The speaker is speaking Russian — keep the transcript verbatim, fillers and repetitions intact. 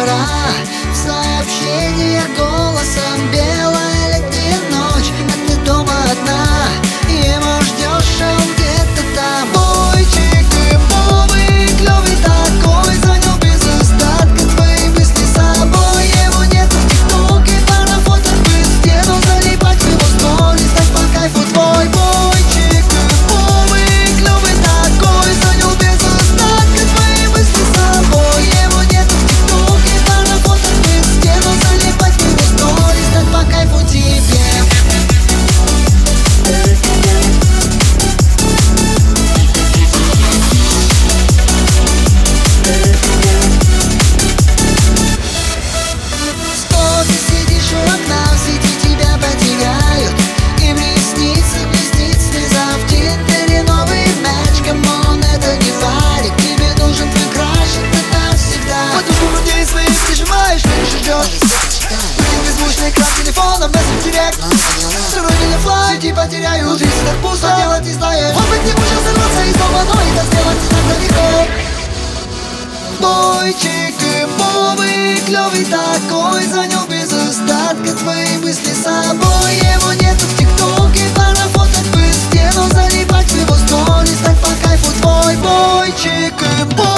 пора. В сообщениях голосом белая летняя ночь, а ты дома одна, его ждешь, а он где-то там. Бойчик, ты новый, клёвый такой, звонил без остатка, твои мысли с собой. Его нет в тиктоке, пара фото в стену, залипать в его сторис, так по кайфу твой. Бойчик, ты новый, клёвый такой, звонил без остатка, твои мысли с собой. Его нет в тиктоке, пара фото в стену, залипать в его сторис, так по кайфу тебе. Телефоном, мессенджер директ, стройный на флай, типа теряю жизнь, так пусто, делать не знаешь. Он быть не может сорваться из дома, но это сделать не так далеко. Бойчик, имбовый, клёвый такой, звонил без остатка, твои мысли с собой. Его нету в тиктоке, пара фото в стену, залипать в его сторис, так по кайфу твой. Бойчик, имбовый.